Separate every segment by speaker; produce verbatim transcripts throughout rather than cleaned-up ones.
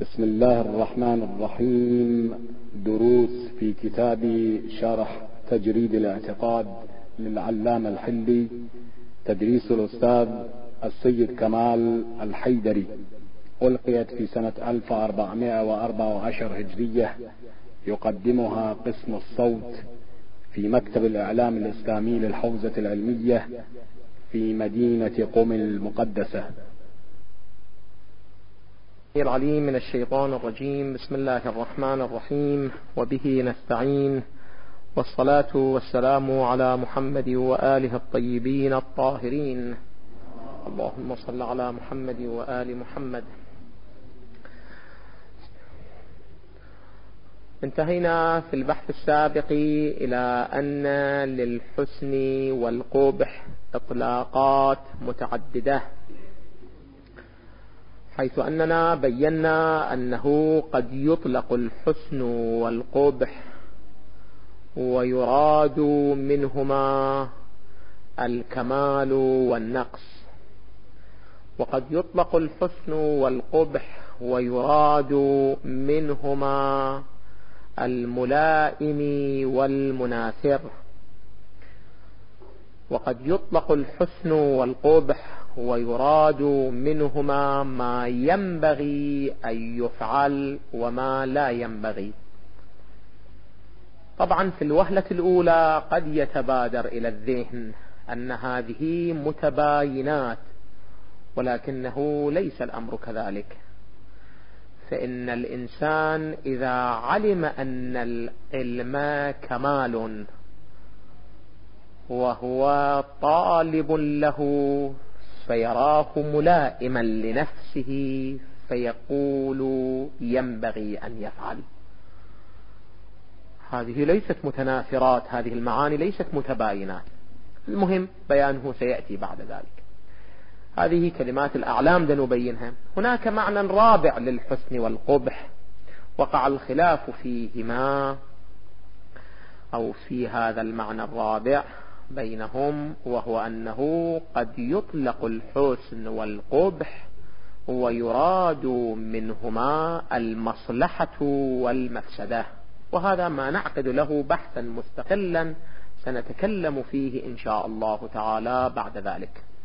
Speaker 1: بسم الله الرحمن الرحيم. دروس في كتاب شرح تجريد الاعتقاد للعلامة الحلي، تدريس الأستاذ السيد كمال الحيدري، ألقيت في سنة ألف وأربعمائة وأربعة عشر هجرية. يقدمها قسم الصوت في مكتب الإعلام الإسلامي للحوزة العلمية في مدينة قم المقدسة.
Speaker 2: العليم من الشيطان الرجيم. بسم الله الرحمن الرحيم، وبه نستعين، والصلاة والسلام على محمد وآله الطيبين الطاهرين. اللهم صل على محمد وآل محمد. انتهينا في البحث السابق إلى أن للحسن والقبح إطلاقات متعددة، حيث أننا بينا أنه قد يطلق الحسن والقبح ويراد منهما الكمال والنقص، وقد يطلق الحسن والقبح ويراد منهما الملائم والمناثر، وقد يطلق الحسن والقبح ويراد منهما ما ينبغي أن يفعل وما لا ينبغي. طبعا في الوهلة الأولى قد يتبادر إلى الذهن أن هذه متباينات، ولكنه ليس الأمر كذلك، فإن الإنسان إذا علم أن العلم كمال وهو طالب له فيراه ملائما لنفسه فيقول ينبغي أن يفعل. هذه ليست متنافرات، هذه المعاني ليست متباينات، المهم بيانه سيأتي بعد ذلك. هذه كلمات الأعلام لنبينها. هناك معنى رابع للحسن والقبح وقع الخلاف فيهما أو في هذا المعنى الرابع بينهم، وهو أنه قد يطلق الحسن والقبح ويراد منهما المصلحة والمفسدة، وهذا ما نعقد له بحثا مستقلا سنتكلم فيه إن شاء الله تعالى بعد ذلك.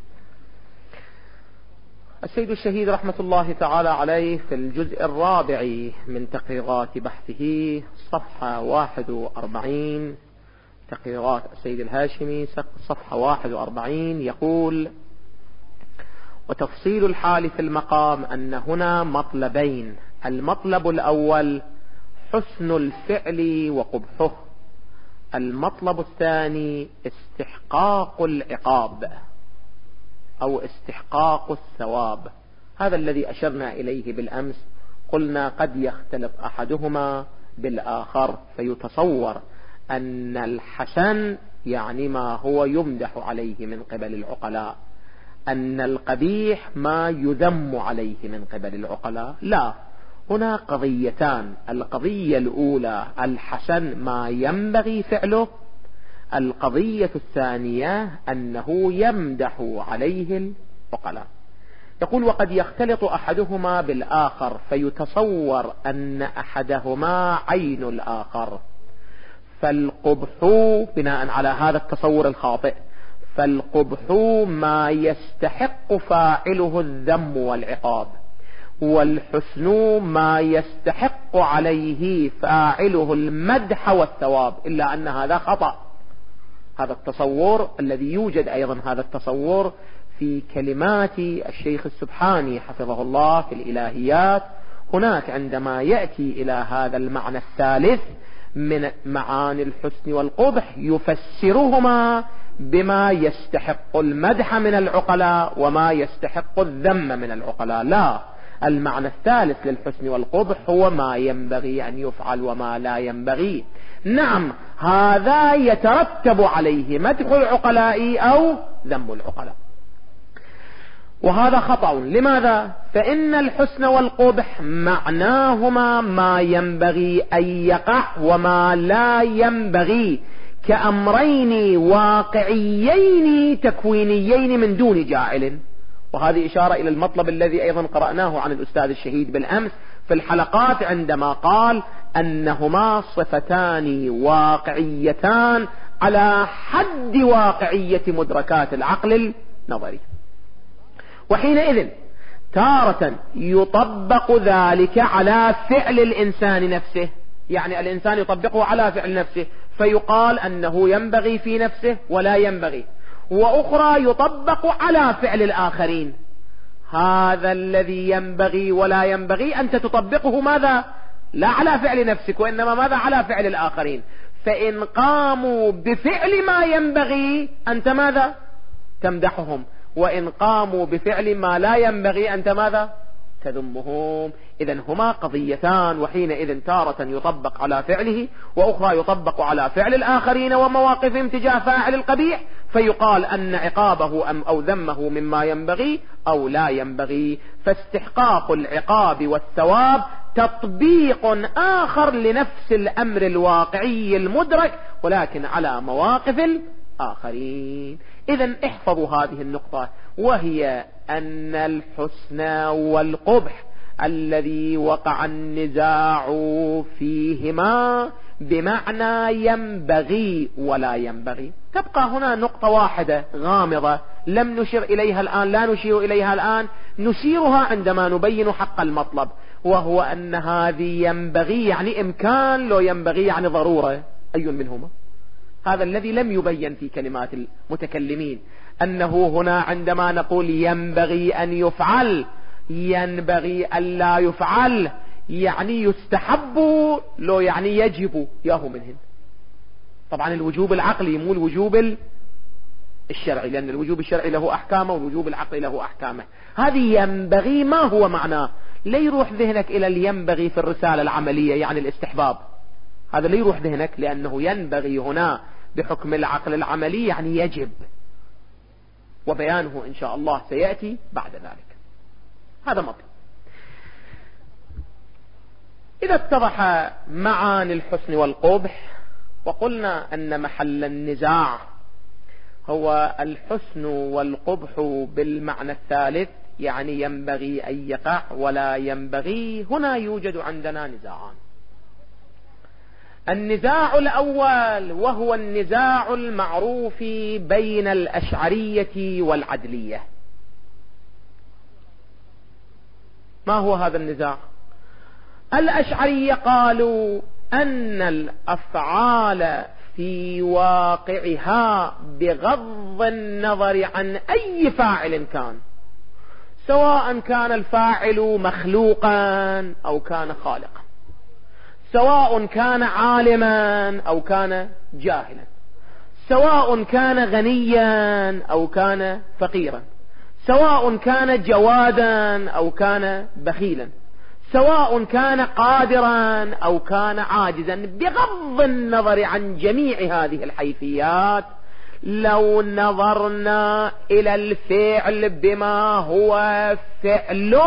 Speaker 2: السيد الشهيد رحمة الله تعالى عليه في الجزء الرابع من تقريرات بحثه صفحة واحد وأربعين، تقريرات السيد الهاشمي صفحة واحد وأربعين، يقول: وتفصيل الحال في المقام أن هنا مطلبين. المطلب الأول حسن الفعل وقبحه، المطلب الثاني استحقاق العقاب أو استحقاق الثواب. هذا الذي أشرنا إليه بالأمس، قلنا قد يختلط أحدهما بالآخر فيتصور أن الحسن يعني ما هو يمدح عليه من قبل العقلاء، أن القبيح ما يذم عليه من قبل العقلاء. لا، هنا قضيتان. القضية الأولى الحسن ما ينبغي فعله، القضية الثانية أنه يمدح عليه العقلاء. يقول: وقد يختلط أحدهما بالآخر فيتصور أن أحدهما عين الآخر، فالقبح بناء على هذا التصور الخاطئ فالقبح ما يستحق فاعله الذم والعقاب، والحسن ما يستحق عليه فاعله المدح والثواب، إلا أن هذا خطأ. هذا التصور الذي يوجد أيضا هذا التصور في كلمات الشيخ السبحاني حفظه الله في الإلهيات. هناك عندما يأتي إلى هذا المعنى الثالث من معاني الحسن والقبح يفسرهما بما يستحق المدح من العقلاء وما يستحق الذم من العقلاء. لا، المعنى الثالث للحسن والقبح هو ما ينبغي أن يفعل وما لا ينبغي. نعم، هذا يترتب عليه مدح العقلاء أو ذم العقلاء، وهذا خطأ. لماذا؟ فإن الحسن والقبح معناهما ما ينبغي أن يقع وما لا ينبغي، كأمرين واقعيين تكوينيين من دون جاعل. وهذه إشارة إلى المطلب الذي أيضا قرأناه عن الأستاذ الشهيد بالأمس في الحلقات عندما قال أنهما صفتان واقعيتان على حد واقعية مدركات العقل النظري. وحينئذ تارة يطبق ذلك على فعل الإنسان نفسه، يعني الإنسان يطبقه على فعل نفسه فيقال أنه ينبغي في نفسه ولا ينبغي، وأخرى يطبق على فعل الآخرين. هذا الذي ينبغي ولا ينبغي أنت تطبقه ماذا؟ لا على فعل نفسك وإنما ماذا؟ على فعل الآخرين. فإن قاموا بفعل ما ينبغي أنت ماذا؟ تمدحهم، وإن قاموا بفعل ما لا ينبغي أنت ماذا؟ تذمهم. إذن هما قضيتان، وحينئذ تارة يطبق على فعله وأخرى يطبق على فعل الآخرين ومواقفهم تجاه فاعل القبيح، فيقال أن عقابه أم أو ذمه مما ينبغي أو لا ينبغي. فاستحقاق العقاب والثواب تطبيق آخر لنفس الأمر الواقعي المدرك ولكن على مواقف الآخرين. إذن احفظوا هذه النقطة، وهي أن الحسن والقبح الذي وقع النزاع فيهما بمعنى ينبغي ولا ينبغي. تبقى هنا نقطة واحدة غامضة لم نشر إليها الآن، لا نشير إليها الآن، نشيرها عندما نبين حق المطلب، وهو أن هذه ينبغي يعني إمكان، لو ينبغي يعني ضرورة. أي منهما؟ هذا الذي لم يبين في كلمات المتكلمين، أنه هنا عندما نقول ينبغي أن يفعل ينبغي أن لا يفعل يعني يستحب، لو يعني يجب، ياهو منهن. طبعا الوجوب العقلي مو الوجوب الشرعي، لأن الوجوب الشرعي له أحكامه والوجوب العقلي له أحكامه. هذه ينبغي ما هو معناه؟ لا يروح ذهنك إلى الينبغي في الرسالة العملية يعني الاستحباب، هذا لا يروح ذهنك، لأنه ينبغي هنا بحكم العقل العملي يعني يجب، وبيانه إن شاء الله سيأتي بعد ذلك. هذا مطلب. إذا اتضح معاني الحسن والقبح، وقلنا أن محل النزاع هو الحسن والقبح بالمعنى الثالث، يعني ينبغي أن يقع ولا ينبغي، هنا يوجد عندنا نزاعان. النزاع الأول وهو النزاع المعروف بين الأشعرية والعدلية. ما هو هذا النزاع؟ الأشعرية قالوا أن الأفعال في واقعها بغض النظر عن أي فاعل كان، سواء كان الفاعل مخلوقا أو كان خالقا، سواء كان عالما أو كان جاهلا، سواء كان غنيا أو كان فقيرا، سواء كان جوادا أو كان بخيلا، سواء كان قادرا أو كان عاجزا، بغض النظر عن جميع هذه الحيثيات، لو نظرنا إلى الفعل بما هو فعل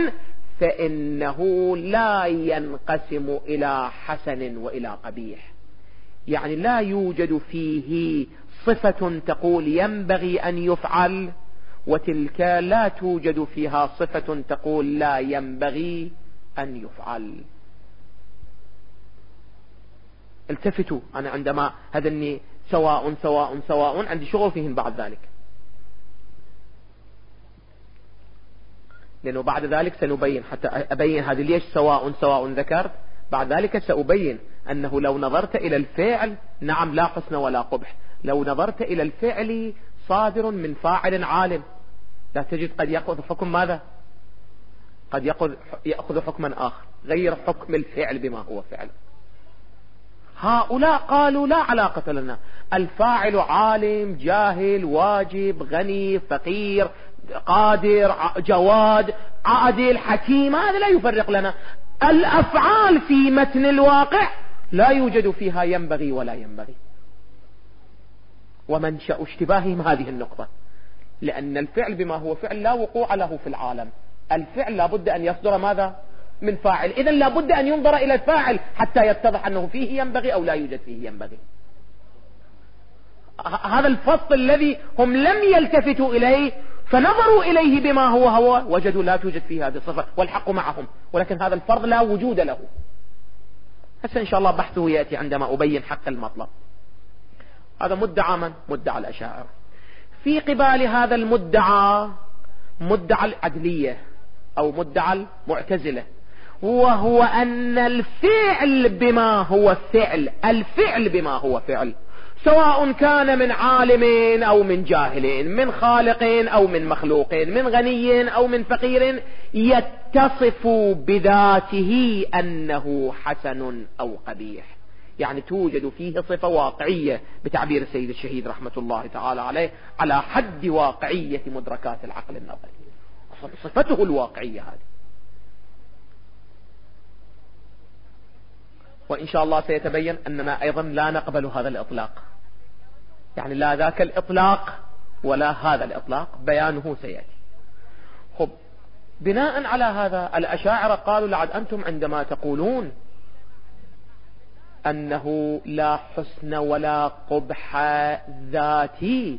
Speaker 2: فإنه لا ينقسم إلى حسن وإلى قبيح. يعني لا يوجد فيه صفة تقول ينبغي أن يفعل، وتلك لا توجد فيها صفة تقول لا ينبغي أن يفعل. التفتوا، أنا عندما هذني سواء سواء سواء عندي شغل فيهن بعد ذلك، لأنه بعد ذلك سنبين، حتى أبين هذه ليش سواء سواء ذكرت، بعد ذلك سأبين أنه لو نظرت إلى الفعل نعم لا حسن ولا قبح، لو نظرت إلى الفعل صادر من فاعل عالم لا تجد قد يأخذ حكم ماذا؟ قد يأخذ حكما آخر غير حكم الفعل بما هو فعل. هؤلاء قالوا لا علاقة لنا، الفاعل عالم جاهل واجب غني فقير قادر جواد عادل حكيم، هذا لا يفرق لنا. الأفعال في متن الواقع لا يوجد فيها ينبغي ولا ينبغي، ومنشأ اشتباههم هذه النقطة، لأن الفعل بما هو فعل لا وقوع له في العالم، الفعل لابد أن يصدر ماذا؟ من فاعل، إذن لابد أن ينظر إلى الفاعل حتى يتضح أنه فيه ينبغي أو لا يوجد فيه ينبغي. هذا الفصل الذي هم لم يلتفتوا إليه فنظروا إليه بما هو هو وجدوا لا توجد فيه هذه الصفة والحق معهم، ولكن هذا الفرض لا وجود له. هسه إن شاء الله بحثه يأتي عندما أبين حق المطلب. هذا مدعى من؟ مدعى الأشاعرة. في قبال هذا المدعى مدعى العدلية أو مدعى المعتزلة، وهو أن الفعل بما هو فعل، الفعل بما هو فعل، سواء كان من عالم أو من جاهل، من خالق أو من مخلوق، من غني أو من فقير، يتصف بذاته أنه حسن أو قبيح. يعني توجد فيه صفة واقعية بتعبير السيد الشهيد رحمة الله تعالى عليه على حد واقعية مدركات العقل النظري، صفته الواقعية هذه. وإن شاء الله سيتبين أننا أيضا لا نقبل هذا الإطلاق، يعني لا ذاك الإطلاق ولا هذا الإطلاق، بيانه سيأتي. خب، بناء على هذا الأشاعرة قالوا لعد أنتم عندما تقولون أنه لا حسن ولا قبح ذاتي،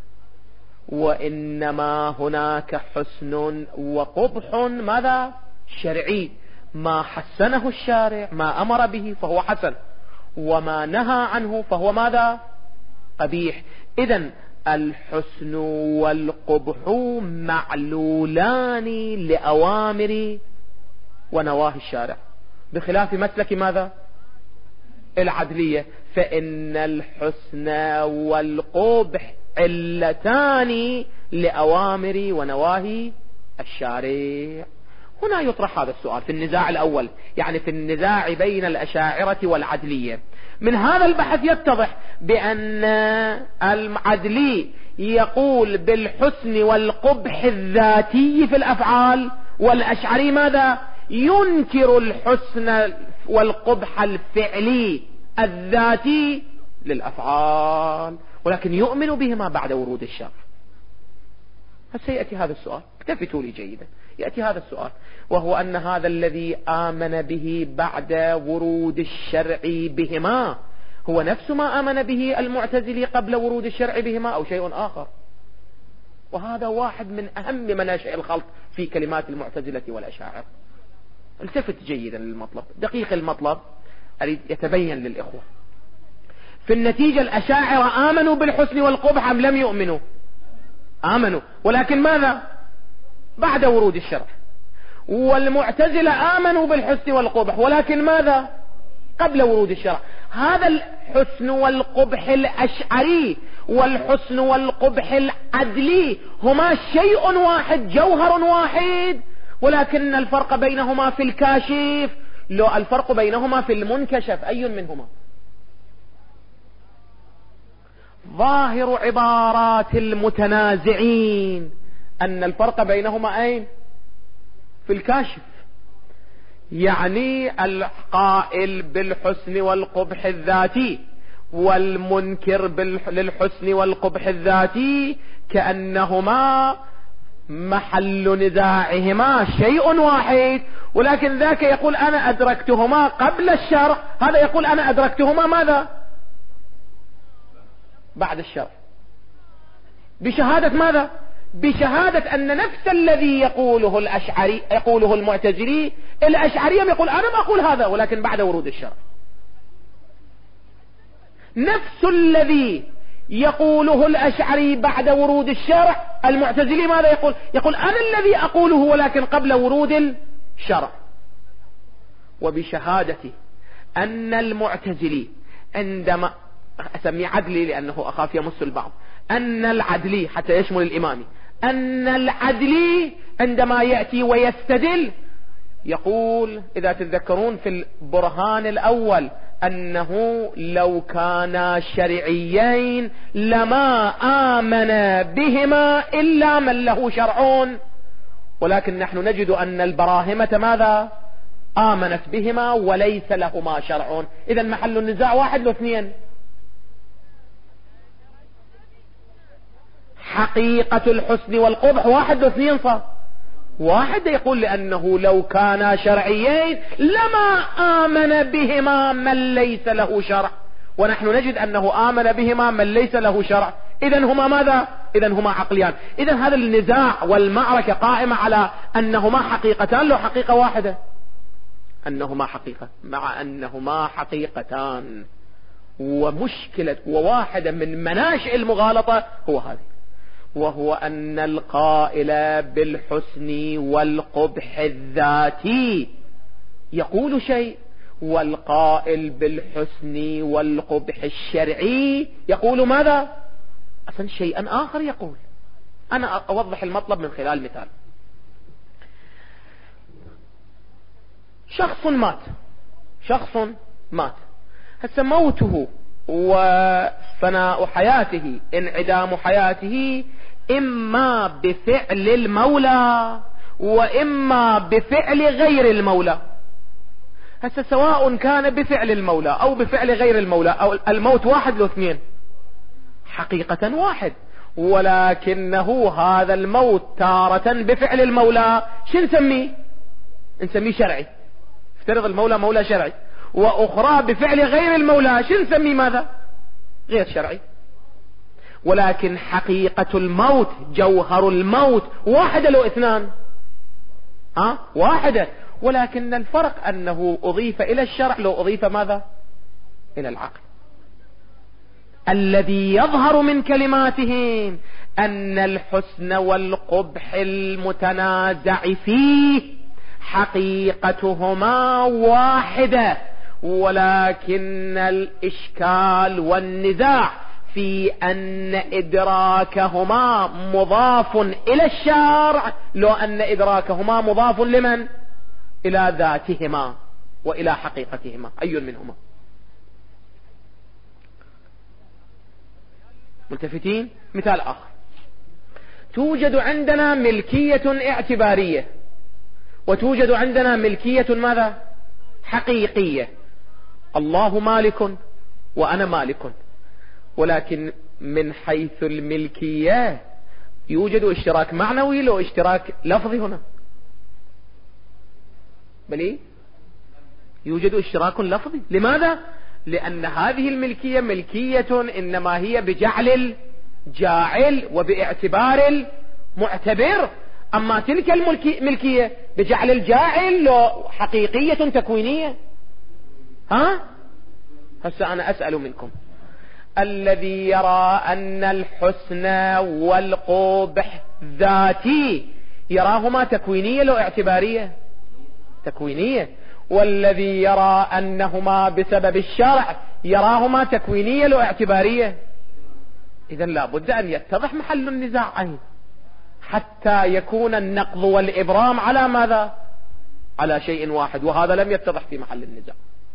Speaker 2: وإنما هناك حسن وقبح ماذا؟ شرعي، ما حسنه الشارع، ما أمر به فهو حسن، وما نهى عنه فهو ماذا؟ قبيح. إذن الحسن والقبح معلولان لأوامر ونواهي الشارع، بخلاف مسلك ماذا؟ العدلية، فإن الحسن والقبح علتان لأوامر ونواهي الشارع. هنا يطرح هذا السؤال في النزاع الأول، يعني في النزاع بين الأشاعرة والعدلية. من هذا البحث يتضح بأن العدلي يقول بالحسن والقبح الذاتي في الأفعال، والأشعري ماذا؟ ينكر الحسن والقبح الفعلي الذاتي للأفعال، ولكن يؤمن بهما بعد ورود الشرع. سيأتي هذا السؤال، اكتفتوا لي جيدا، يأتي هذا السؤال، وهو أن هذا الذي آمن به بعد ورود الشرع بهما هو نفس ما آمن به المعتزلي قبل ورود الشرع بهما أو شيء آخر. وهذا واحد من أهم مناشئ الخلط في كلمات المعتزلة والأشاعرة. التفت جيدا للمطلب، دقيق المطلب أريد يتبين للإخوة. في النتيجة الأشاعرة آمنوا بالحسن والقبح أم لم يؤمنوا؟ آمنوا، ولكن ماذا؟ بعد ورود الشرع. والمعتزلة آمنوا بالحسن والقبح، ولكن ماذا؟ قبل ورود الشرع. هذا الحسن والقبح الأشعري والحسن والقبح العدلي هما شيء واحد، جوهر واحد، ولكن الفرق بينهما في الكاشف، لو الفرق بينهما في المنكشف. أي منهما؟ ظاهر عبارات المتنازعين أن الفرق بينهما أين؟ في الكاشف. يعني القائل بالحسن والقبح الذاتي والمنكر للحسن والقبح الذاتي كأنهما محل نزاعهما شيء واحد، ولكن ذاك يقول أنا أدركتهما قبل الشرع، هذا يقول أنا أدركتهما ماذا؟ بعد الشرع. بشهادة ماذا؟ بشهادة أن نفس الذي يقوله الأشعري يقوله المعتزلي، الأشعري يقول أنا ما أقول هذا، ولكن بعد ورود الشرع. نفس الذي يقوله الأشعري بعد ورود الشرع، المعتزلي ماذا يقول؟ يقول أنا الذي أقوله ولكن قبل ورود الشرع. وبشهادة أن المعتزلي عندما أسميه عدلي لأنه أخاف يمس البعض، أن العدلي حتى يشمل الإمامي، أن العدلي عندما يأتي ويستدل يقول، إذا تتذكرون في البرهان الأول، أنه لو كانا شرعيين لما آمن بهما إلا من له شرعون، ولكن نحن نجد أن البراهمة ماذا؟ آمنت بهما وليس لهما شرعون. إذا محل النزاع واحد لو اثنين؟ حقيقة الحسن والقبح واحد لو اثنين صار واحد. يقول لأنه لو كانا شرعيين لما آمن بهما من ليس له شرع، ونحن نجد أنه آمن بهما من ليس له شرع. إذن هما ماذا؟ إذن هما عقليان. إذن هذا النزاع والمعركة قائمة على أنهما حقيقتان لو حقيقة واحدة، أنهما حقيقة مع أنهما حقيقتان. ومشكلة وواحدة من مناشئ المغالطة هو هذه، وهو أن القائل بالحسن والقبح الذاتي يقول شيء، والقائل بالحسن والقبح الشرعي يقول ماذا؟ أصلا شيئا آخر يقول. أنا أوضح المطلب من خلال مثال. شخص مات، شخص مات هسه موته وفناء حياته، انعدام حياته، إما بفعل المولى وإما بفعل غير المولى. هسه سواء كان بفعل المولى أو بفعل غير المولى، أو الموت واحد لو اثنين، حقيقة واحد، ولكنه هذا الموت تارة بفعل المولى شو نسميه؟ نسميه شرعي، افترض المولى مولى شرعي، وأخرى بفعل غير المولى شو نسميه؟ ماذا؟ غير شرعي. ولكن حقيقة الموت، جوهر الموت واحدة لو اثنان؟ ها؟ واحدة، ولكن الفرق أنه أضيف إلى الشرع لو أضيف ماذا؟ إلى العقل. الذي يظهر من كلماتهم أن الحسن والقبح المتنازع فيه حقيقتهما واحدة، ولكن الإشكال والنزاع في أن إدراكهما مضاف إلى الشرع لو أن إدراكهما مضاف لمن؟ إلى ذاتهما وإلى حقيقتهما. أي منهما؟ ملتفتين؟ مثال آخر، توجد عندنا ملكية اعتبارية وتوجد عندنا ملكية ماذا؟ حقيقية. الله مالك وأنا مالك، ولكن من حيث الملكية يوجد اشتراك معنوي لو اشتراك لفظي هنا؟ بل يوجد اشتراك لفظي. لماذا؟ لأن هذه الملكية ملكية إنما هي بجعل الجاعل وباعتبار المعتبر، أما تلك الملكية بجعل الجاعل حقيقية تكوينية. ها؟ هسه أنا أسأل منكم، الذي يرى أن الحسن والقبح ذاتي يراهما تكوينية لو اعتبارية؟ تكوينية. والذي يرى أنهما بسبب الشرع يراهما تكوينية لو اعتبارية؟ إذن لا بد أن يتضح محل النزاعين حتى يكون النقض والإبرام على ماذا؟ على شيء واحد، وهذا لم يتضح في محل النزاع.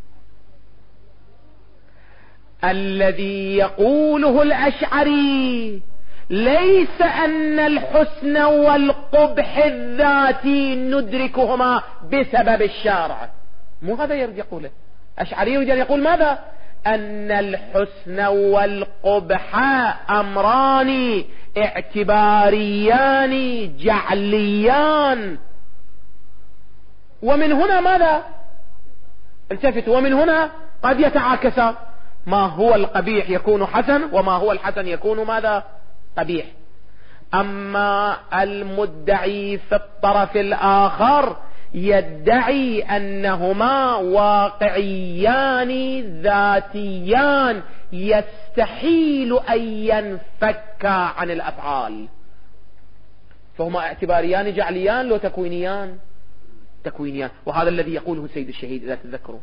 Speaker 2: الذي يقوله الأشعري ليس أن الحسن والقبح الذاتي ندركهما بسبب الشارع، مو هذا يريد يقوله. أشعري يريد أن يقول ماذا؟ أن الحسن والقبح أمران اعتباريان جعليان، ومن هنا ماذا؟ التفت، ومن هنا قد يتعاكسان، ما هو القبيح يكون حسن وما هو الحسن يكون ماذا؟ قبيح. أما المدعي في الطرف الآخر يدعي أنهما واقعيان ذاتيان يستحيل أن ينفكا عن الأفعال، فهما اعتباريان جعليان لو تكوينيان؟ تكوينيان. وهذا الذي يقوله سيد الشهيد إذا تذكروا.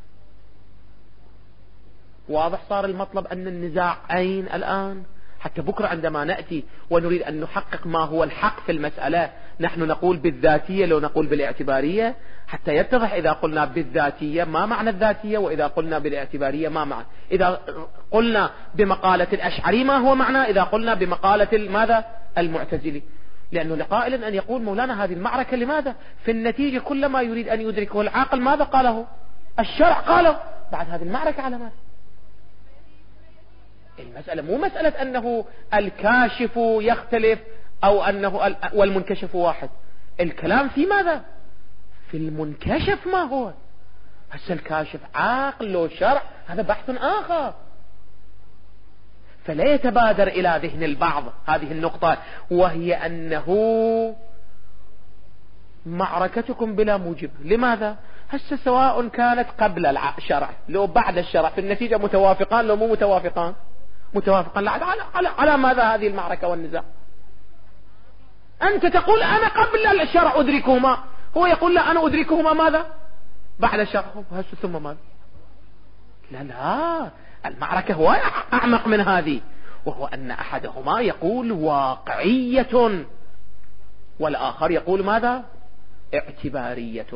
Speaker 2: واضح صار المطلب أن النزاع أين الآن؟ حتى بكرة عندما نأتي ونريد أن نحقق ما هو الحق في المسألة، نحن نقول بالذاتية لو نقول بالاعتبارية، حتى يتضح إذا قلنا بالذاتية ما معنى الذاتية، وإذا قلنا بالاعتبارية ما معنى. إذا قلنا بمقالة الأشعري ما هو معنى، إذا قلنا بمقالة ماذا؟ المعتزلي. لأنه لقائل أن يقول مولانا هذه المعركة لماذا؟ في النتيجة كل ما يريد أن يدركه العاقل ماذا قاله؟ الشرع قاله. بعد هذه المعركة على ماذا؟ المسألة مو مسألة أنه الكاشف يختلف أو أنه والمنكشف واحد. الكلام في ماذا؟ في المنكشف ما هو. هسه الكاشف عاقل لو شرع هذا بحث آخر. فلا يتبادر إلى ذهن البعض هذه النقطة، وهي أنه معركتكم بلا موجب. لماذا؟ هسه سواء كانت قبل الشرع لو بعد الشرع في النتيجة متوافقان لو مو متوافقان متوافقان على, على, على ماذا هذه المعركة والنزاع؟ أنت تقول أنا قبل الشرع أدركهما، هو يقول لا أنا أدركهما ماذا؟ بعد الشرع. هسه ثم ماذا؟ لا لا، المعركة هو أعمق من هذه، وهو أن أحدهما يقول واقعية والآخر يقول ماذا؟ اعتبارية.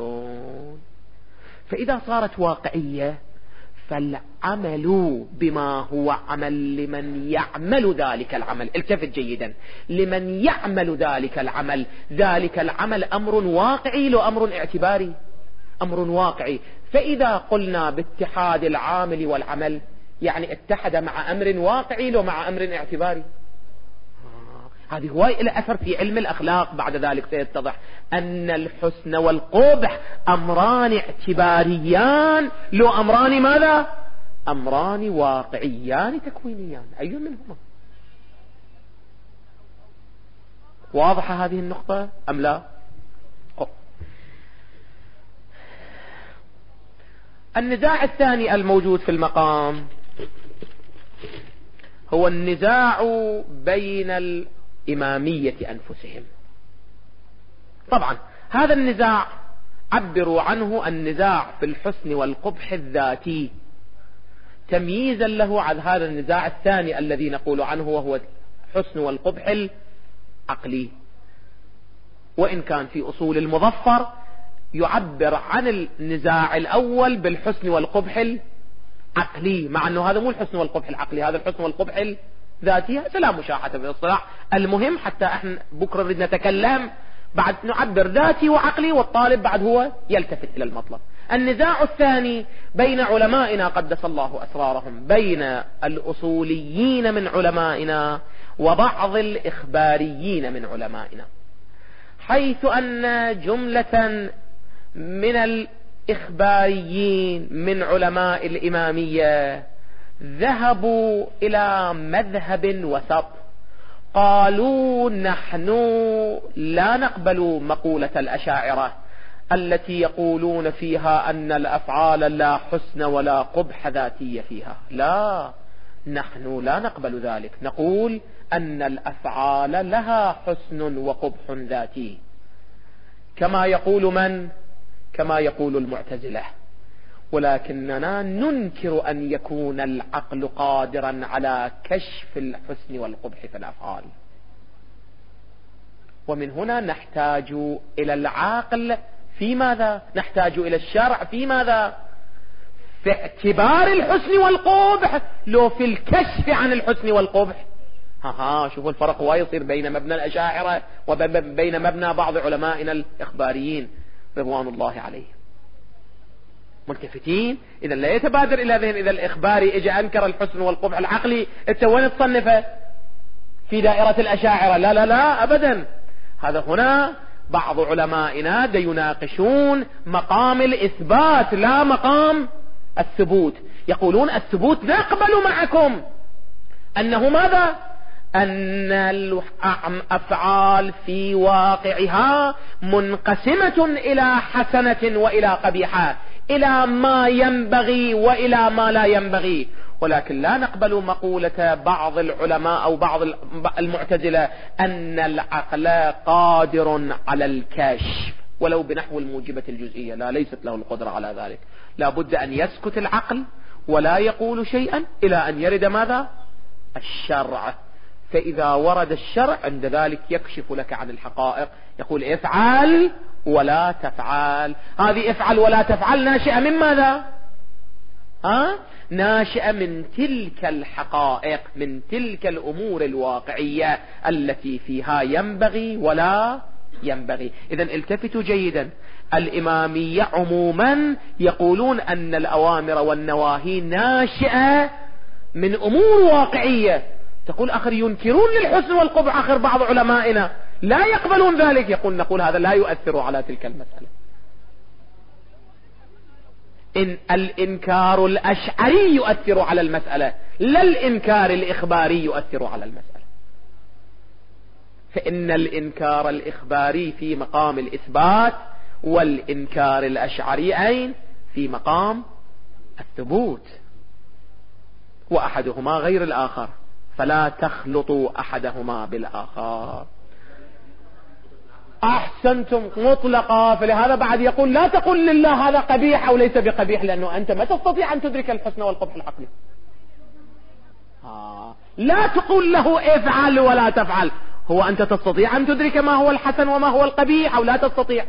Speaker 2: فإذا صارت واقعية فالعمل بما هو عمل لمن يعمل ذلك العمل، التفت جيدا، لمن يعمل ذلك العمل، ذلك العمل أمر واقعي لو أمر اعتباري؟ أمر واقعي. فإذا قلنا باتحاد العامل والعمل يعني اتحد مع أمر واقعي لو مع أمر اعتباري. هذه هو إلى أثر في علم الأخلاق. بعد ذلك سيتضح أن الحسن والقبح أمران اعتباريان لو أمران ماذا؟ أمران واقعيان تكوينيان. أي منهما؟ واضحة هذه النقطة أم لا؟ النزاع الثاني الموجود في المقام هو النزاع بين الإمامية أنفسهم. طبعا هذا النزاع عبروا عنه النزاع في الحسن والقبح الذاتي، تمييزا له عن هذا النزاع الثاني الذي نقول عنه وهو الحسن والقبح العقلي. وإن كان في أصول المظفر يعبر عن النزاع الأول بالحسن والقبح العقلي، مع أنه هذا مو الحسن والقبح العقلي، هذا الحسن والقبح الذاتي. لا مشاحة في الاصطلاح. المهم حتى احنا بكرة نريد نتكلم بعد نعبر ذاتي وعقلي، والطالب بعد هو يلتفت إلى المطلب. النزاع الثاني بين علمائنا قدس الله أسرارهم، بين الأصوليين من علمائنا وبعض الإخباريين من علمائنا، حيث أن جملة من الإخباريين من علماء الإمامية ذهبوا إلى مذهب وسط، قالوا نحن لا نقبل مقولة الأشاعرة التي يقولون فيها أن الأفعال لا حسن ولا قبح ذاتية فيها. لا، نحن لا نقبل ذلك، نقول أن الأفعال لها حسن وقبح ذاتي، كما يقول من؟ كما يقول المعتزلة. ولكننا ننكر أن يكون العقل قادرا على كشف الحسن والقبح في الأفعال. ومن هنا نحتاج إلى العقل في ماذا؟ نحتاج إلى الشرع في ماذا؟ في اعتبار الحسن والقبح لو في الكشف عن الحسن والقبح. ها ها شوفوا الفرق هو يصير بين مبنى الأشاعرة وبين مبنى بعض علمائنا الإخباريين رضوان الله عليهم. ملتفتين؟ إذا لا يتبادر إلى ذهن إذا الإخباري إجا أنكر الحسن والقبح العقلي أنت وين تصنفه؟ في دائرة الأشاعرة؟ لا لا لا أبدا. هذا هنا بعض علمائنا دا يناقشون مقام الإثبات لا مقام الثبوت. يقولون الثبوت نقبل معكم أنه ماذا؟ أن الأفعال في واقعها منقسمة إلى حسنة وإلى قبيحة، إلى ما ينبغي وإلى ما لا ينبغي. ولكن لا نقبل مقولة بعض العلماء أو بعض المعتزلة أن العقل قادر على الكشف ولو بنحو الموجبة الجزئية. لا، ليست له القدرة على ذلك. لا بد أن يسكت العقل ولا يقول شيئا إلى أن يرد ماذا؟ الشرع. فإذا ورد الشرع عند ذلك يكشف لك عن الحقائق، يقول افعل ولا تفعل. هذه افعل ولا تفعل ناشئة من ماذا؟ ها؟ ناشئة من تلك الحقائق، من تلك الأمور الواقعية التي فيها ينبغي ولا ينبغي. إذن التفتوا جيدا، الإمامية عموما يقولون أن الأوامر والنواهي ناشئة من أمور واقعية. تقول آخر ينكرون للحسن والقبح، آخر بعض علمائنا لا يقبلون ذلك. يقول نقول هذا لا يؤثر على تلك المسألة. إن الإنكار الأشعري يؤثر على المسألة، لا الإنكار الإخباري يؤثر على المسألة، فإن الإنكار الإخباري في مقام الإثبات، والإنكار الأشعري أين؟ في مقام الثبوت، وأحدهما غير الآخر، فلا تخلطوا أحدهما بالآخر. أحسنتم، مطلقة. فلهذا بعد يقول لا تقل لله هذا قبيح أو ليس بقبيح، لأنه أنت ما تستطيع أن تدرك الحسن والقبح العقلي. آه. لا تقول له افعل ولا تفعل، هو أنت تستطيع أن تدرك ما هو الحسن وما هو القبيح أو لا تستطيع؟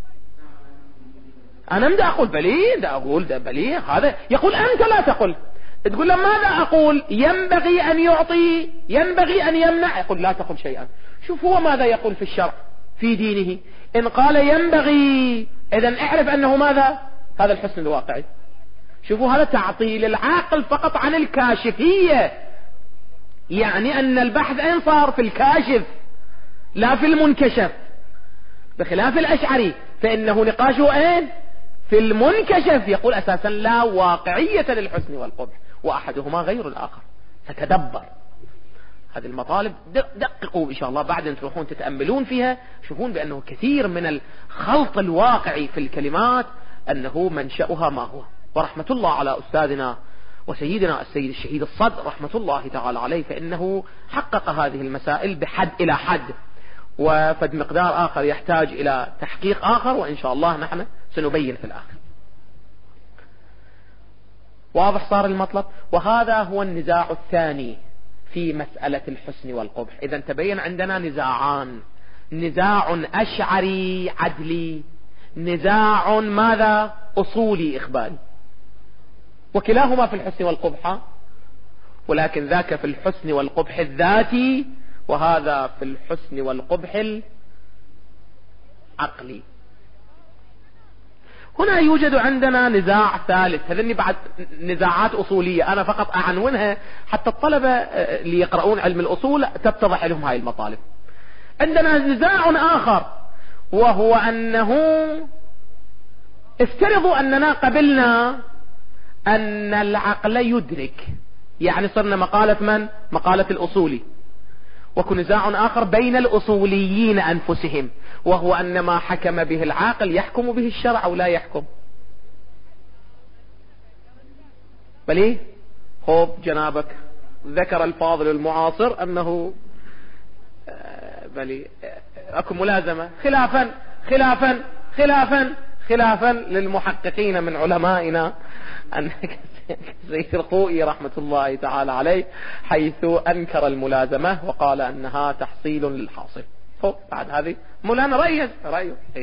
Speaker 2: أنا مدى أقول بلي، دا أقول دا بلي، هذا يقول أنت لا تقول. تقول له ماذا أقول؟ ينبغي أن يعطي، ينبغي أن يمنع، يقول لا تقل شيئا. شوف هو ماذا يقول في الشرع في دينه، إن قال ينبغي إذن اعرف أنه ماذا؟ هذا الحسن الواقعي. شوفوا هذا تعطيل العقل فقط عن الكاشفية، يعني أن البحث أين صار؟ في الكاشف لا في المنكشف، بخلاف الأشعري فإنه نقاشه أين؟ في المنكشف. يقول أساسا لا واقعية للحسن والقبح، وأحدهما غير الآخر. فتدبر هذه المطالب، دققوا إن شاء الله بعد أن تروحون تتأملون فيها، شوفون بأنه كثير من الخلط الواقعي في الكلمات أنه منشأها ما هو. ورحمة الله على أستاذنا وسيدنا السيد الشهيد الصدر رحمة الله تعالى عليه، فإنه حقق هذه المسائل بحد إلى حد، وفد مقدار آخر يحتاج إلى تحقيق آخر، وإن شاء الله نحن سنبين في الآخر. واضح صار المطلب؟ وهذا هو النزاع الثاني في مسألة الحسن والقبح. إذا تبين عندنا نزاعان، نزاع أشعري عدلي، نزاع ماذا؟ أصولي إخباري، وكلاهما في الحسن والقبح، ولكن ذاك في الحسن والقبح الذاتي، وهذا في الحسن والقبح العقلي. هنا يوجد عندنا نزاع ثالث، هذني بعد نزاعات أصولية أنا فقط أعنونها حتى الطلبة اللي يقرؤون علم الأصول تتضح لهم هاي المطالب. عندنا نزاع آخر، وهو أنه افترضوا أننا قبلنا أن العقل يدرك، يعني صرنا مقالة من؟ مقالة الأصولي. وكن نزاع آخر بين الأصوليين أنفسهم، وهو أن ما حكم به العاقل يحكم به الشرع أو لا يحكم. بليه خوب جنابك ذكر الفاضل المعاصر أنه بلي أكو ملازمة خلافا خلافا خلافا خلافا للمحققين من علمائنا، أن سيد الخوئي رحمة الله تعالى عليه حيث أنكر الملازمة وقال أنها تحصيل للحاصل. هو بعد هذه مولانا رأيه رأيه إيه؟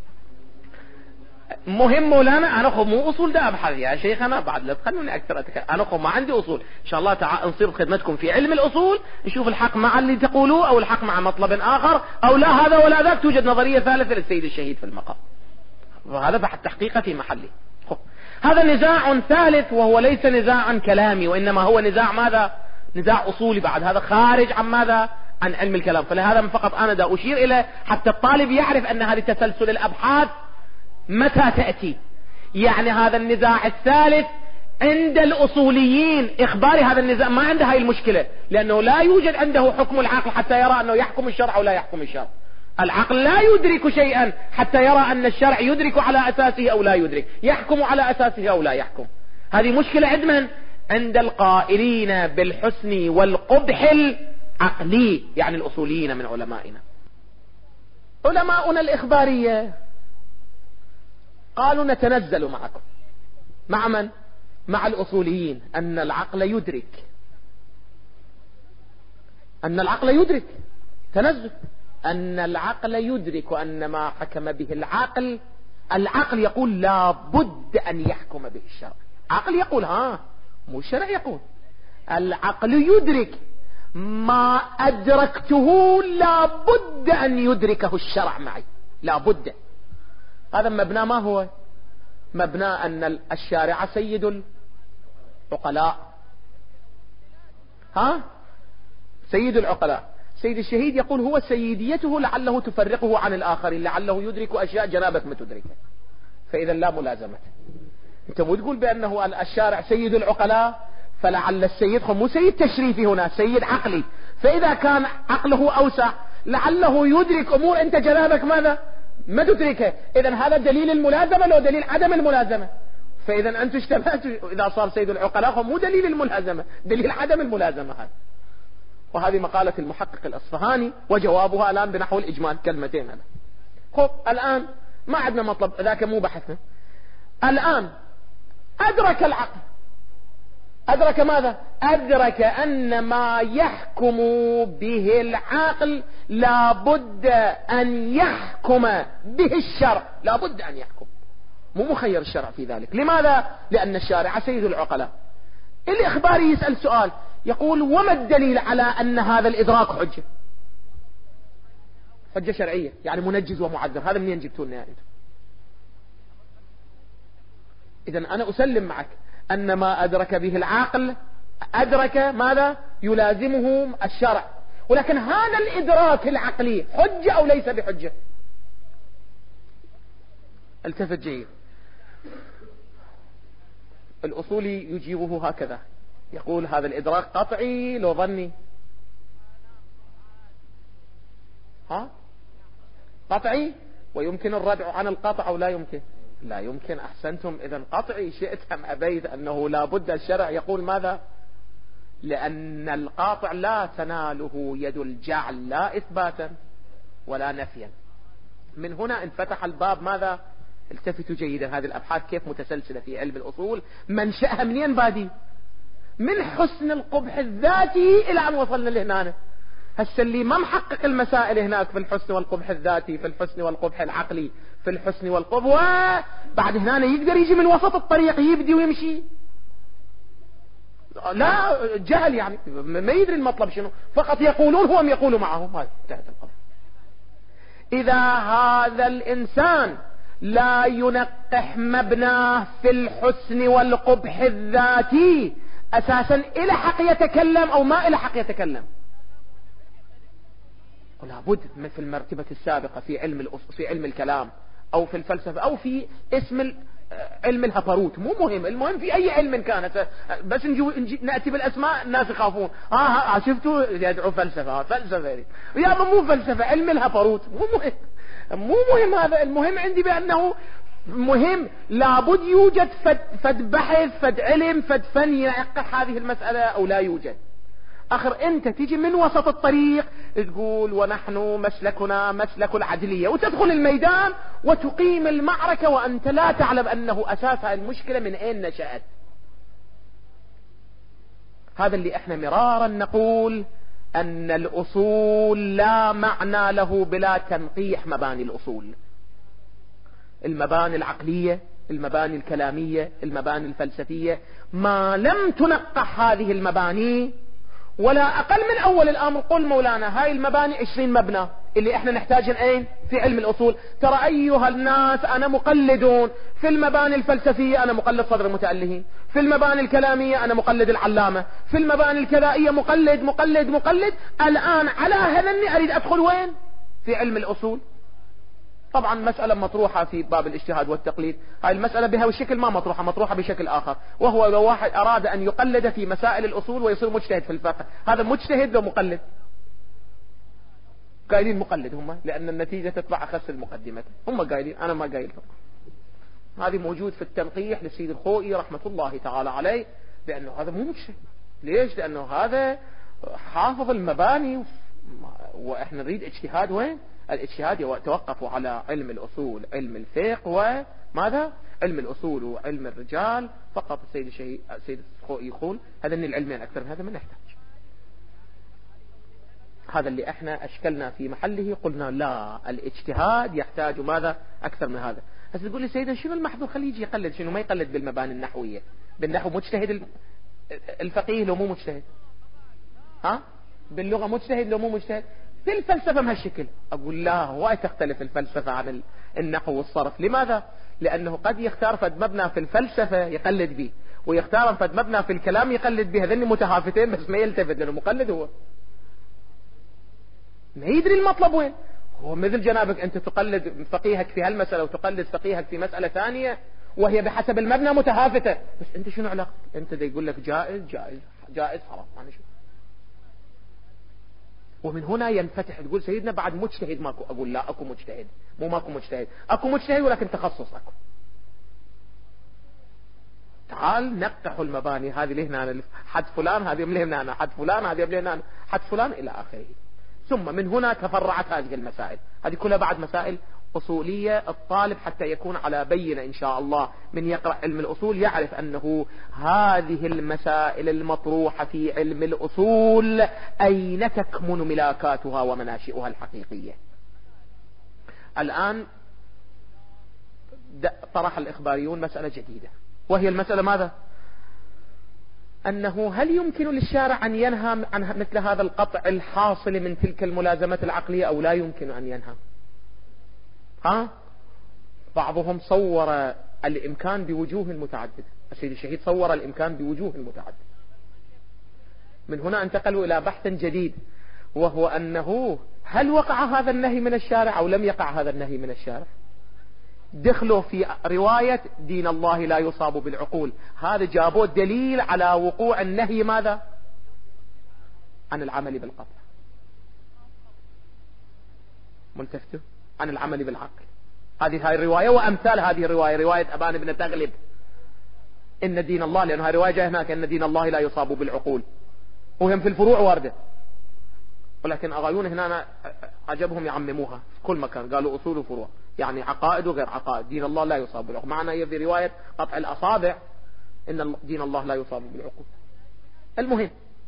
Speaker 2: مهم مولانا أنا خو مو أصول ده أبحث يا شيخنا، بعد لا تخلوني أكثر أتكلم، أنا خو ما عندي أصول. إن شاء الله تعالى نصير بخدمتكم في علم الأصول، نشوف الحق مع اللي تقولوه أو الحق مع مطلب آخر، أو لا هذا ولا ذاك. توجد نظرية ثالثة للسيد الشهيد في المقام، وهذا بحث تحقيقه في محله. هذا نزاع ثالث، وهو ليس نزاعا كلامي، وإنما هو نزاع ماذا؟ نزاع أصولي. بعد هذا خارج عن ماذا؟ عن علم الكلام. فلهذا فقط أنا دا أشير إليه حتى الطالب يعرف أن هذه تسلسل الأبحاث متى تأتي. يعني هذا النزاع الثالث عند الأصوليين إخباري، هذا النزاع ما عنده هاي المشكلة، لأنه لا يوجد عنده حكم العقل حتى يرى أنه يحكم الشرع أو لا يحكم الشرع. العقل لا يدرك شيئا حتى يرى أن الشرع يدرك على أساسه أو لا يدرك، يحكم على أساسه أو لا يحكم. هذه مشكلة عند من؟ عند القائلين بالحسن والقبح العقلي، يعني الأصوليين من علمائنا. علماؤنا الإخبارية قالوا نتنزل معكم. مع من؟ مع الأصوليين، أن العقل يدرك، أن العقل يدرك تنزل، أن العقل يدرك أن ما حكم به العقل، العقل يقول لا بد أن يحكم به الشرع. عقل يقول، ها مو الشرع يقول. العقل يدرك ما أدركته لا بد أن يدركه الشرع معي، لا بد. هذا مبنى ما هو؟ مبنى أن الشارع سيد العقلاء، ها سيد العقلاء. سيد الشهيد يقول هو سيديته لعله تفرقه عن الآخرين، لعله يدرك أشياء جنابك ما تدركها، فإذا لا ملازمة. انت مو تقول بأنه الشارع سيد العقلاء فلعل السيد مو سيد تشريفي هنا، سيد عقلي، فإذا كان عقله أوسع لعله يدرك أمور أنت جنابك ماذا ما تدركه. إذن هذا دليل الملازمة لو دليل عدم الملازمة. فإذا أنتم اشتبهتوا إذا صار سيد العقلاء مو دليل الملازمة، دليل عدم الملازمة هذا. وهذه مقالة المحقق الأصفهاني وجوابها الآن بنحو الإجمال كلمتين. أنا خب الآن ما عندنا مطلب، ذاك مو بحثنا. الآن أدرك العقل، أدرك ماذا؟ أدرك أن ما يحكم به العقل لابد أن يحكم به الشرع، لابد أن يحكم، مو مخير الشرع في ذلك. لماذا؟ لأن الشارع سيد العقلاء. الإخباري يسأل سؤال يقول وما الدليل على أن هذا الإدراك حجة؟ حجة شرعية يعني منجز ومعذر. هذا منين جبتوا لنا أنتم؟ إذن أنا أسلم معك أن ما أدرك به العقل أدرك ماذا؟ يلازمه الشرع، ولكن هذا الإدراك العقلي حجة أو ليس بحجة؟ التفت جيد. الأصولي يجيبه هكذا، يقول هذا الإدراك قطعي لو ظني. ها؟ قطعي ويمكن الردع عن القطع أو لا يمكن؟ لا يمكن. أحسنتم. إذن قطعي شئت أم أبيت أنه لا بد الشرع يقول ماذا؟ لأن القاطع لا تناله يد الجعل لا إثباتا ولا نفيا. من هنا انفتح الباب ماذا؟ التفتوا جيدا، هذه الأبحاث كيف متسلسلة في علم الأصول، منشأها منين بادي؟ من حسن القبح الذاتي إلى أن وصلنا لهنا. هسه اللي ما محقق المسائل هناك في الحسن والقبح الذاتي، في الحسن والقبح العقلي، في الحسن والقبح، وبعد هنا يقدر يجي من وسط الطريق يبدي ويمشي. لا جهل يعني، ما يدري المطلب شنو، فقط يقولون هم يقولوا معهم. هذا انتهت القضية. إذا هذا الإنسان لا ينقح مبناه في الحسن والقبح الذاتي أساسا إلى حق يتكلم أو ما إلى حق يتكلم. ولا بد في المرتبة السابقة في علم في علم الكلام أو في الفلسفة أو في اسم علم الهبروت، مو مهم، المهم في أي علم كانت، بس نجو نأتي بالأسماء الناس يخافون. ها ها شفتوا يدعو فلسفة، فلسفة يا مو فلسفة، علم الهبروت مو مهم، مو مهم هذا. المهم عندي بأنه مهم لابد يوجد فد, فد بحث، فد علم، فد فن يعقح هذه المسألة أو لا يوجد. آخر أنت تيجي من وسط الطريق تقول ونحن مسلكنا مسلك العدلية، وتدخل الميدان وتقيم المعركة وأنت لا تعلم أنه أساسها المشكلة من أين نشأت. هذا اللي احنا مرارا نقول أن الأصول لا معنى له بلا تنقيح مباني الأصول، المباني العقلية، المباني الكلامية، المباني الفلسفية. ما لم تنقح هذه المباني ولا أقل من أول الأمر قل مولانا هاي المباني عشرين مبنى اللي احنا نحتاجن اين في علم الأصول. ترى أيها الناس أنا مقلدون في المباني الفلسفية، أنا مقلد صدر المتألهين، في المباني الكلامية أنا مقلد العلامة، في المباني الكذائية مقلد مقلد مقلد. الآن على هذا أني أريد أدخل وين في علم الأصول. طبعا مسألة مطروحة في باب الاجتهاد والتقليد، هاي المسألة بها وشكل ما مطروحة، مطروحة بشكل آخر، وهو لو واحد أراد أن يقلد في مسائل الأصول ويصير مجتهد في الفقه، هذا مجتهد لو مقلد؟ قايلين مقلد هم، لأن النتيجة تطلع أخس المقدمة، هم قايلين، أنا ما قايل. هذه موجود في التنقيح للسيد الخوئي رحمة الله تعالى عليه، لأنه هذا مو مجتهد. ليش؟ لأنه هذا حافظ المباني، وإحنا نريد اجتهاد. وين الاجتهاد؟ يتوقف على علم الأصول، علم الفقه، وماذا علم الأصول وعلم الرجال فقط. السيد الشهيد السيد الخوئي يقول هذا من العلمين، أكثر من هذا ما نحتاج. هذا اللي احنا أشكلنا في محله، قلنا لا، الاجتهاد يحتاج ماذا أكثر من هذا. بس تقول لي سيدا شنو المحظور؟ خليه يجي يقلد، شنو ما يقلد بالمباني النحوية؟ بالنحو مجتهد، الفقيه لو مو مجتهد، ها باللغة مجتهد لو مو مجتهد، في الفلسفة بهالشكل. أقول لا، وايد تختلف الفلسفة عن النحو والصرف. لماذا؟ لأنه قد يختار فد مبنى في الفلسفة يقلد به، ويختار فد مبنى في الكلام يقلد به، هذين متهافتين بس ما يلتفت، لأنه مقلد هو ما يدري المطلب وين. هو مثل جنابك أنت تقلد فقيهك في هالمسألة وتقلد فقيهك في مسألة ثانية، وهي بحسب المبنى متهافتة، بس انت شنو علاقة؟ انت دا يقول لك جائز جائز جائز حرام، يعني شو؟ ومن هنا ينفتح تقول سيدنا بعد مجتهد ماكو. اقول لا، اكو مجتهد، مو ماكو مجتهد، اكو مجتهد ولكن تخصص اكو. تعال نقتح المباني، هذه لهنا حد فلان، هذه لهنا حد فلان، هذه لهنا حد فلان إلى آخره. ثم من هنا تفرعت هذه المسائل، هذه كلها بعد مسائل أصولية. الطالب حتى يكون على بينة إن شاء الله من يقرأ علم الأصول يعرف أنه هذه المسائل المطروحة في علم الأصول أين تكمن ملاكاتها ومناشئها الحقيقية. الآن طرح الإخباريون مسألة جديدة، وهي المسألة ماذا؟ أنه هل يمكن للشارع أن ينهى عن مثل هذا القطع الحاصل من تلك الملازمات العقلية أو لا يمكن أن ينهى؟ ها؟ بعضهم صور الإمكان بوجوه متعددة، السيد الشهيد صور الإمكان بوجوه متعددة. من هنا انتقلوا إلى بحث جديد، وهو أنه هل وقع هذا النهي من الشارع أو لم يقع هذا النهي من الشارع؟ دخلوا في رواية دين الله لا يصاب بالعقول، هذا جابوا دليل على وقوع النهي ماذا؟ عن العمل بالقطع. ملتفتوا عن العمل بالعقل. هذه هاي الرواية وأمثال هذه الرواية، رواية أبان بن تغلب إن دين الله، لأن هاي رواية جاء هناك إن دين الله لا يصاب بالعقول، وهم في الفروع واردة، ولكن أغايون هنا عجبهم يعمموها في كل مكان، قالوا أصول وفروع، يعني عقائد وغير عقائد. دين الله لا يصاب بالعقول، معنى هي في رواية قطع الأصابع إن دين الله لا يصاب بالعقول. المهم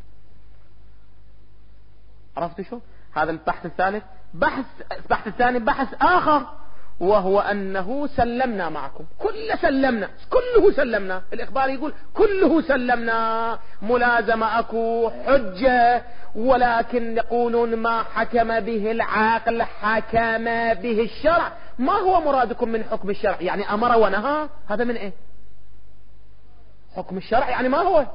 Speaker 2: عرفتوا شو هذا البحث الثالث؟ بحث البحث الثاني بحث آخر، وهو أنه سلمنا معكم، كل سلمنا، كله سلمنا. الإخبار يقول كله سلمنا، ملازمة أكو حجة، ولكن يقولون ما حكم به العقل حكم به الشرع. ما هو مرادكم من حكم الشرع؟ يعني أمر ونهى، هذا من إيه؟ حكم الشرع يعني ما هو؟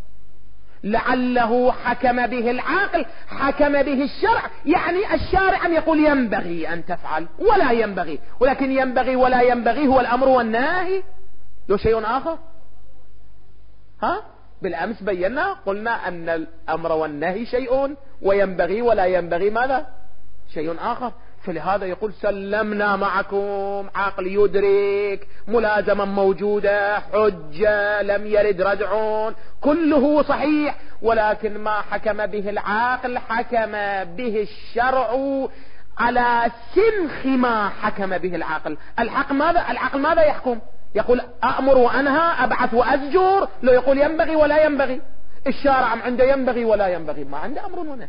Speaker 2: لعله حكم به العقل حكم به الشرع، يعني الشارع أن يقول ينبغي أن تفعل ولا ينبغي، ولكن ينبغي ولا ينبغي هو الأمر والنهي، له شيء آخر. ها؟ بالأمس بينا قلنا أن الأمر والنهي شيء، وينبغي ولا ينبغي ماذا؟ شيء آخر. فلهذا يقول سلمنا معكم، عقل يدرك، ملازمة موجودة، حجة لم يرد رجع، كله صحيح، ولكن ما حكم به العقل حكم به الشرع على سنخ ما حكم به العقل. الحق ماذا؟ العقل ماذا يحكم؟ يقول أأمر وأنهى، أبعث وأزجر، لو يقول ينبغي ولا ينبغي. الشارع عنده ينبغي ولا ينبغي، ما عنده أمر ونهي.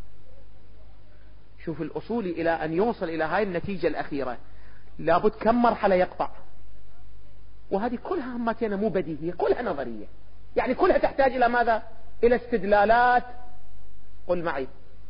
Speaker 2: شوف الأصولي إلى أن يوصل إلى هاي النتيجة الأخيرة لابد كم مرحلة يقطع، وهذه كلها همتنا مو بديهية، كلها نظرية، يعني كلها تحتاج إلى ماذا؟ إلى استدلالات، قل معي،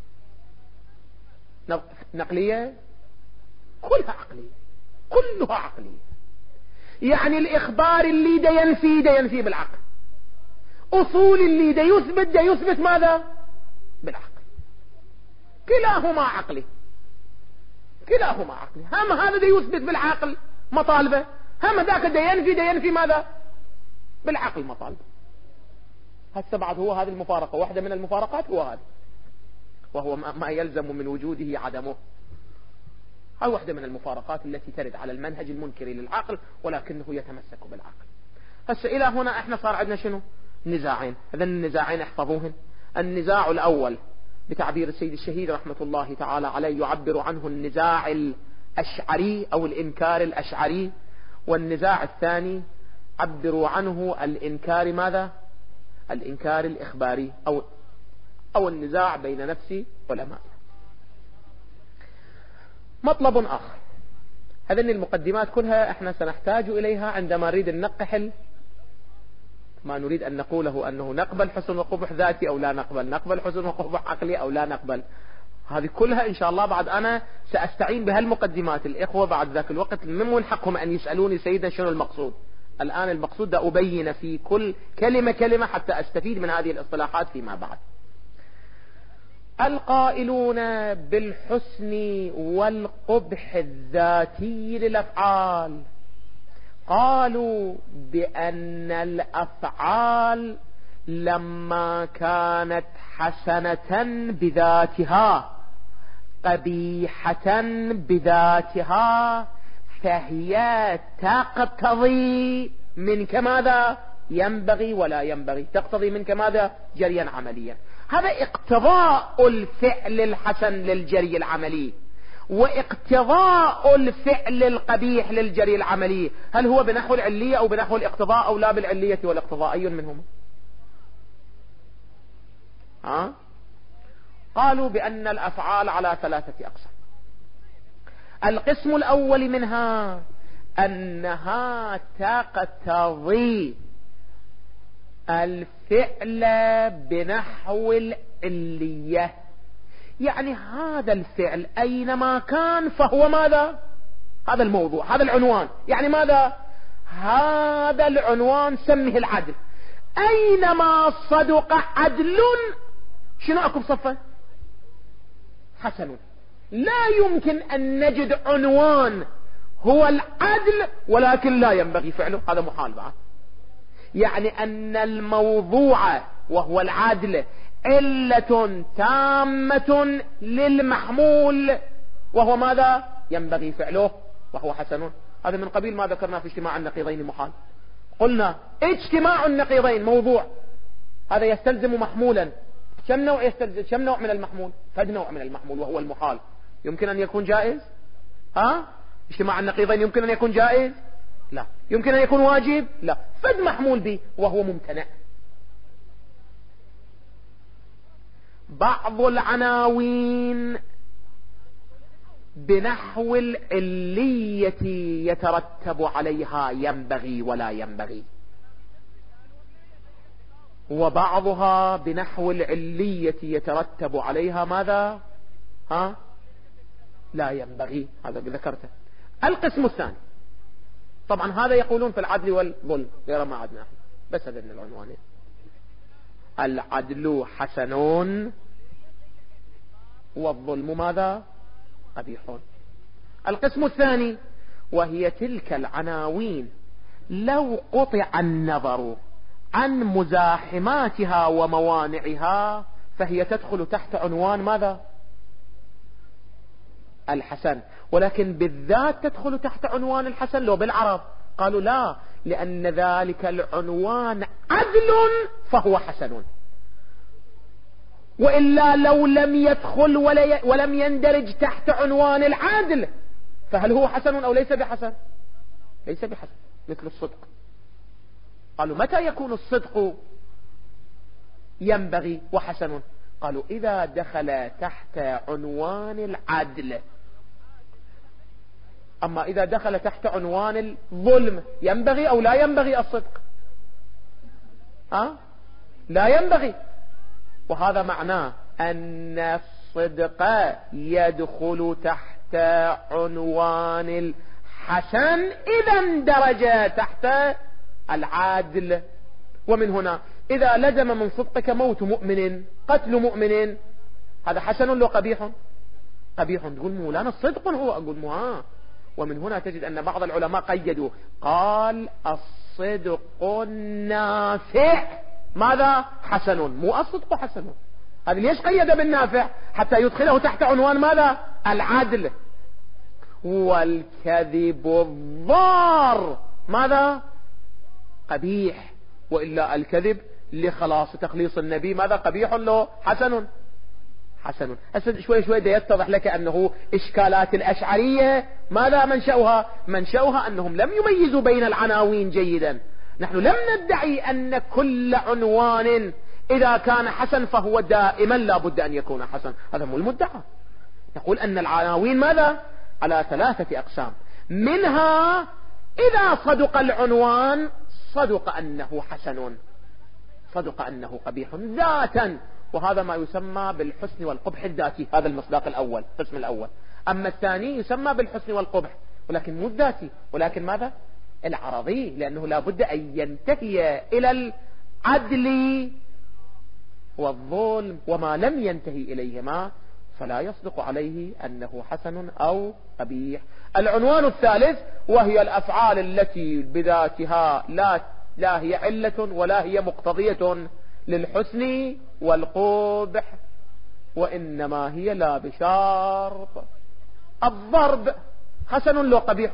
Speaker 2: نقلية، كلها عقلية، كلها عقلية. يعني الإخبار اللي دا ينفي دا ينفي بالعقل، أصول اللي دا يثبت دا يثبت ماذا؟ بالعقل. كلاهما عقلي، كلاهما عقلي. هم هذا دا يثبت بالعقل مطالبه، هم ذاك دا ينفي دا ينفي ماذا؟ بالعقل مطالبه. هسه بعد هو هذه المفارقة، واحدة من المفارقات هو هذا، وهو ما يلزم من وجوده عدمه. هاي واحدة من المفارقات التي ترد على المنهج المنكر للعقل، ولكنه يتمسك بالعقل. هسه إلى هنا احنا صار عندنا شنو؟ نزاعين. هذين النزاعين احفظوهن. النزاع الأول بتعبير السيد الشهيد رحمة الله تعالى عليه يعبر عنه النزاع الأشعري أو الإنكار الأشعري، والنزاع الثاني عبروا عنه الإنكار ماذا؟ الإنكار الإخباري أو أو النزاع بين نفس علماء. مطلب آخر، هذه المقدمات كلها احنا سنحتاج إليها عندما نريد أن نقحل ما نريد أن نقوله، أنه نقبل حسن وقبح ذاتي أو لا نقبل، نقبل حسن وقبح عقلي أو لا نقبل. هذه كلها إن شاء الله بعد أنا سأستعين بهالمقدمات. الإخوة بعد ذاك الوقت من حقهم أن يسألوني سيدا شنو المقصود. الآن المقصود ده أبين في كل كلمة كلمة حتى أستفيد من هذه الاصطلاحات فيما بعد. القائلون بالحسن والقبح الذاتي للأفعال قالوا بأن الأفعال لما كانت حسنة بذاتها قبيحة بذاتها فهي تقتضي منك ماذا؟ ينبغي ولا ينبغي، تقتضي منك ماذا؟ جريا عمليا. هذا اقتضاء الفعل الحسن للجري العملي، واقتضاء الفعل القبيح للجري العملي هل هو بنحو العلية أو بنحو الاقتضاء أو لا بالعلية والاقتضاء؟ أي منهما؟ ها؟ قالوا بأن الأفعال على ثلاثة أقسام. القسم الأول منها أنها تقتضي الفعل بنحو العلية، يعني هذا الفعل أينما كان فهو ماذا؟ هذا الموضوع، هذا العنوان، يعني ماذا؟ هذا العنوان سمه العدل. أينما صدق عدل شنو أكو بصفه؟ حسن. لا يمكن أن نجد عنوان هو العدل ولكن لا ينبغي فعله، هذا محال بعد. يعني أن الموضوع وهو العدل علة تامة للمحمول وهو ماذا؟ ينبغي فعله وهو حسن. هذا من قبيل ما ذكرنا في اجتماع النقيضين محال. قلنا اجتماع النقيضين موضوع، هذا يستلزم محمولا. كم نوع يستلزم؟ كم نوع من المحمول؟ فد نوع من المحمول وهو المحال. يمكن أن يكون جائز؟ ها؟ اجتماع النقيضين يمكن أن يكون جائز؟ لا. يمكن أن يكون واجب؟ لا. فد محمول به وهو ممتنع. بعض العناوين بنحو العلية يترتب عليها ينبغي ولا ينبغي، وبعضها بنحو العلية يترتب عليها ماذا؟ ها؟ لا ينبغي. هذا ذكرته. القسم الثاني طبعا هذا يقولون في العدل والظلم غير ما عدنا احنا، بس هذا من العنوانين. العدل حسن والظلم ماذا؟ قبيح. القسم الثاني وهي تلك العناوين لو قطع النظر عن مزاحماتها وموانعها فهي تدخل تحت عنوان ماذا؟ الحسن، ولكن بالذات تدخل تحت عنوان الحسن لو بالعرب. قالوا لا، لأن ذلك العنوان عدل فهو حسن، وإلا لو لم يدخل ولم يندرج تحت عنوان العدل فهل هو حسن أو ليس بحسن؟ ليس بحسن. مثل الصدق، قالوا متى يكون الصدق ينبغي وحسن؟ قالوا إذا دخل تحت عنوان العدل. أما إذا دخل تحت عنوان الظلم ينبغي أو لا ينبغي الصدق؟ أه؟ لا ينبغي. وهذا معناه أن الصدق يدخل تحت عنوان الحسن إذا اندرج تحت العادل. ومن هنا إذا لزم من صدقك موت مؤمن، قتل مؤمن، هذا حسن ولا قبيح؟ قبيح. تقول مولانا الصدق هو، أقول مو ها. ومن هنا تجد أن بعض العلماء قيدوا، قال الصدق النافع ماذا؟ حسن، مو الصدق حسن. هذا ليش قيد بالنافع؟ حتى يدخله تحت عنوان ماذا؟ العدل. والكذب الضار ماذا؟ قبيح. وإلا الكذب لخلاص تخليص النبي ماذا؟ قبيح له حسن. حسن. هسه شوي شوي ده يتضح لك أنه إشكالات الأشعرية ماذا منشأها؟ منشأها أنهم لم يميزوا بين العناوين جيدا. نحن لم ندعي أن كل عنوان إذا كان حسن فهو دائما لا بد أن يكون حسن، هذا مو المدعى. نقول أن العناوين ماذا؟ على ثلاثة أقسام، منها إذا صدق العنوان صدق أنه حسن، صدق أنه قبيح ذاتا، وهذا ما يسمى بالحسن والقبح الذاتي. هذا المصداق الأول، القسم الأول. أما الثاني يسمى بالحسن والقبح ولكن مو الذاتي، ولكن ماذا؟ العرضي، لأنه لا بد أن ينتهي إلى العدل والظلم، وما لم ينتهي إليهما فلا يصدق عليه أنه حسن أو قبيح. العنوان الثالث وهي الأفعال التي بذاتها لا, لا هي علة ولا هي مقتضية للحسن والقبح، وإنما هي لا بشرط. الضرب حسن لو قبيح؟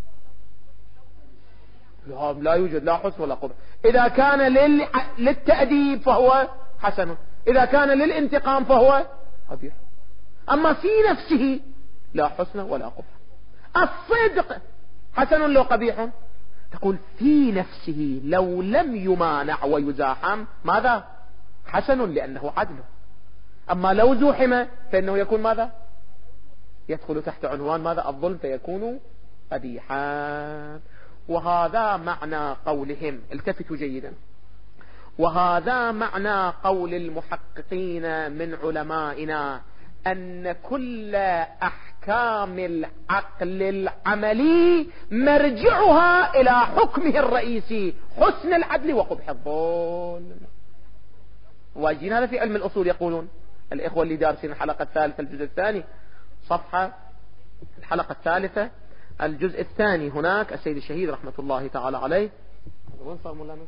Speaker 2: لا يوجد لا حسن ولا قبح. إذا كان لل... للتأديب فهو حسن، إذا كان للانتقام فهو قبيح. أما في نفسه لا حسن ولا قبح. الصدق حسن لو قبيح؟ تقول في نفسه لو لم يمانع ويزاحم ماذا؟ حسن لأنه عدل. أما لو زوحم فإنه يكون ماذا؟ يدخل تحت عنوان ماذا؟ الظلم، فيكون قبيحا. وهذا معنى قولهم، التفتوا جيدا، وهذا معنى قول المحققين من علمائنا أن كل أحكام العقل العملي مرجعها إلى حكمه الرئيسي حسن العدل وقبح الظلم. واجين هذا في علم الأصول يقولون الإخوة اللي دارسين الحلقة الثالثة الجزء الثاني صفحة الحلقة الثالثة الجزء الثاني، هناك السيد الشهيد رحمة الله تعالى عليه. وين صار مولانا؟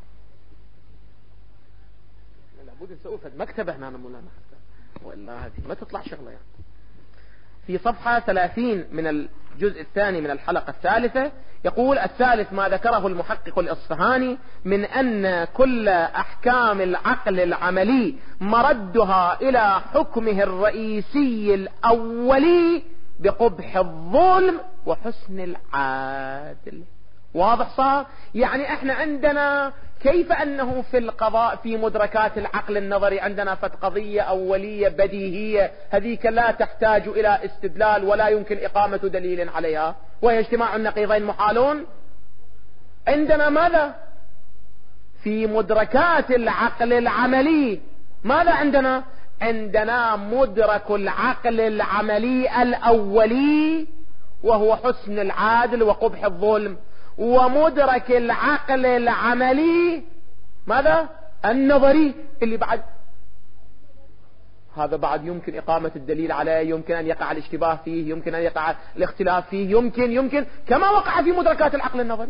Speaker 2: لابد نسوي في مكتبة هنا مولانا وإلا هذه ما تطلع شغلة يعني. في صفحة ثلاثين من الجزء الثاني من الحلقة الثالثة يقول: الثالث ما ذكره المحقق الإصفهاني من أن كل أحكام العقل العملي مردها إلى حكمه الرئيسي الأولي بقبح الظلم وحسن العدل. واضح صار؟ يعني احنا عندنا كيف انه في القضاء في مدركات العقل النظري عندنا فت قضية اولية بديهية هذيك لا تحتاج الى استدلال ولا يمكن اقامة دليل عليها، وهي اجتماع النقيضين محالون. عندنا ماذا في مدركات العقل العملي؟ ماذا عندنا؟ عندنا مدرك العقل العملي الأولي وهو حسن العادل وقبح الظلم، ومدرك العقل العملي ماذا؟ النظري اللي بعد هذا بعد يمكن إقامة الدليل عليه، يمكن أن يقع الاشتباه فيه، يمكن أن يقع الاختلاف فيه، يمكن يمكن كما وقع في مدركات العقل النظري.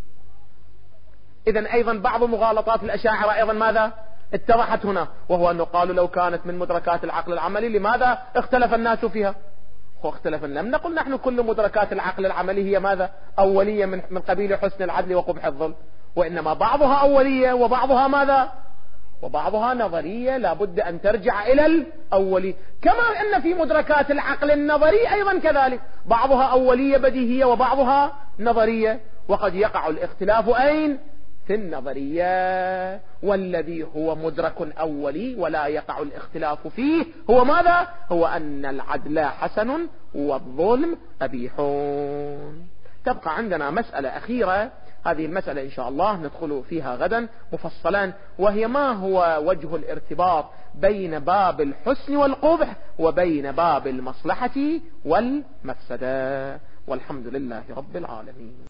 Speaker 2: إذن أيضا بعض مغالطات الأشاعرة أيضا ماذا؟ اتضحت هنا، وهو أنه قالوا لو كانت من مدركات العقل العملي لماذا اختلف الناس فيها؟ هو اختلف، لم نقل نحن كل مدركات العقل العملي هي ماذا؟ أولية من, من قبيل حسن العدل وقبح الظلم، وإنما بعضها أولية وبعضها ماذا؟ وبعضها نظرية لا بد أن ترجع إلى الأولي، كما أن في مدركات العقل النظري أيضا كذلك بعضها أولية بديهية وبعضها نظرية، وقد يقع الاختلاف أين؟ في النظرية، والذي هو مدرك أولي ولا يقع الاختلاف فيه هو ماذا؟ هو أن العدل حسن والظلم قبيح. تبقى عندنا مسألة أخيرة، هذه المسألة إن شاء الله ندخل فيها غدا مفصلا، وهي ما هو وجه الارتباط بين باب الحسن والقبح وبين باب المصلحة والمفسدة. والحمد لله رب العالمين.